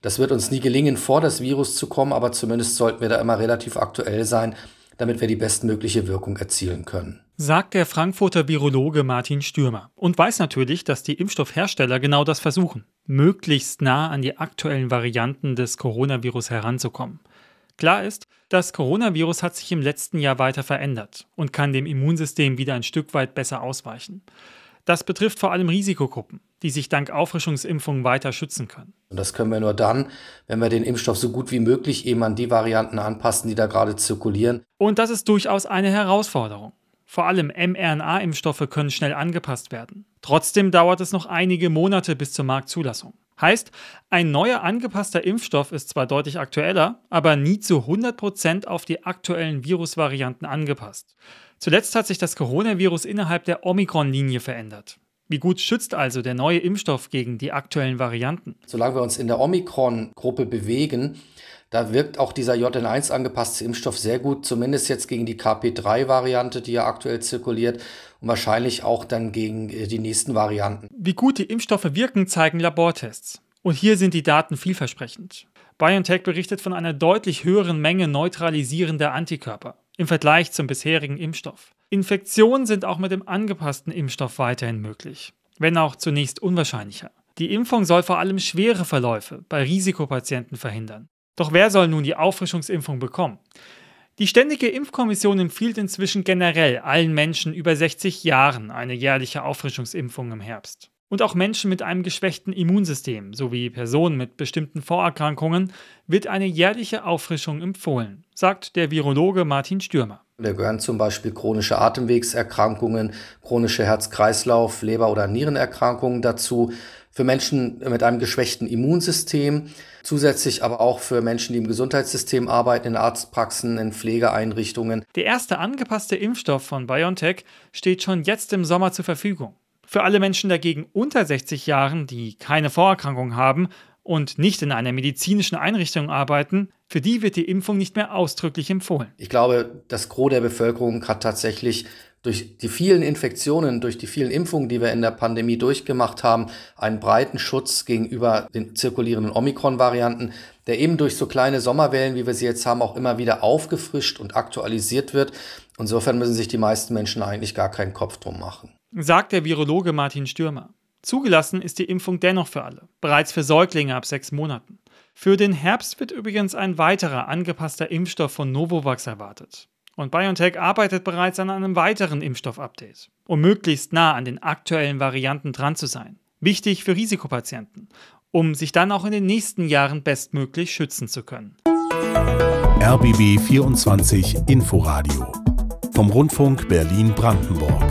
Das wird uns nie gelingen, vor das Virus zu kommen, aber zumindest sollten wir da immer relativ aktuell sein, damit wir die bestmögliche Wirkung erzielen können. Sagt der Frankfurter Virologe Martin Stürmer und weiß natürlich, dass die Impfstoffhersteller genau das versuchen, möglichst nah an die aktuellen Varianten des Coronavirus heranzukommen. Klar ist, das Coronavirus hat sich im letzten Jahr weiter verändert und kann dem Immunsystem wieder ein Stück weit besser ausweichen. Das betrifft vor allem Risikogruppen, die sich dank Auffrischungsimpfungen weiter schützen können. Und das können wir nur dann, wenn wir den Impfstoff so gut wie möglich eben an die Varianten anpassen, die da gerade zirkulieren. Und das ist durchaus eine Herausforderung. Vor allem mRNA-Impfstoffe können schnell angepasst werden. Trotzdem dauert es noch einige Monate bis zur Marktzulassung. Heißt, ein neuer angepasster Impfstoff ist zwar deutlich aktueller, aber nie zu 100% auf die aktuellen Virusvarianten angepasst. Zuletzt hat sich das Coronavirus innerhalb der Omikron-Linie verändert. Wie gut schützt also der neue Impfstoff gegen die aktuellen Varianten? Solange wir uns in der Omikron-Gruppe bewegen, da wirkt auch dieser JN1 angepasste Impfstoff sehr gut, zumindest jetzt gegen die KP3-Variante, die ja aktuell zirkuliert und wahrscheinlich auch dann gegen die nächsten Varianten. Wie gut die Impfstoffe wirken, zeigen Labortests. Und hier sind die Daten vielversprechend. BioNTech berichtet von einer deutlich höheren Menge neutralisierender Antikörper im Vergleich zum bisherigen Impfstoff. Infektionen sind auch mit dem angepassten Impfstoff weiterhin möglich, wenn auch zunächst unwahrscheinlicher. Die Impfung soll vor allem schwere Verläufe bei Risikopatienten verhindern. Doch wer soll nun die Auffrischungsimpfung bekommen? Die Ständige Impfkommission empfiehlt inzwischen generell allen Menschen über 60 Jahren eine jährliche Auffrischungsimpfung im Herbst. Und auch Menschen mit einem geschwächten Immunsystem sowie Personen mit bestimmten Vorerkrankungen wird eine jährliche Auffrischung empfohlen, sagt der Virologe Martin Stürmer. Da gehören zum Beispiel chronische Atemwegserkrankungen, chronische Herz-Kreislauf-, Leber- oder Nierenerkrankungen dazu. Für Menschen mit einem geschwächten Immunsystem, zusätzlich aber auch für Menschen, die im Gesundheitssystem arbeiten, in Arztpraxen, in Pflegeeinrichtungen. Der erste angepasste Impfstoff von BioNTech steht schon jetzt im Sommer zur Verfügung. Für alle Menschen dagegen unter 60 Jahren, die keine Vorerkrankung haben und nicht in einer medizinischen Einrichtung arbeiten, für die wird die Impfung nicht mehr ausdrücklich empfohlen. Ich glaube, das Gros der Bevölkerung hat tatsächlich durch die vielen Infektionen, durch die vielen Impfungen, die wir in der Pandemie durchgemacht haben, einen breiten Schutz gegenüber den zirkulierenden Omikron-Varianten, der eben durch so kleine Sommerwellen, wie wir sie jetzt haben, auch immer wieder aufgefrischt und aktualisiert wird. Insofern müssen sich die meisten Menschen eigentlich gar keinen Kopf drum machen. Sagt der Virologe Martin Stürmer. Zugelassen ist die Impfung dennoch für alle, bereits für Säuglinge ab 6 Monaten. Für den Herbst wird übrigens ein weiterer angepasster Impfstoff von Novavax erwartet. Und BioNTech arbeitet bereits an einem weiteren Impfstoff-Update, um möglichst nah an den aktuellen Varianten dran zu sein. Wichtig für Risikopatienten, um sich dann auch in den nächsten Jahren bestmöglich schützen zu können. RBB 24 Inforadio vom Rundfunk Berlin-Brandenburg.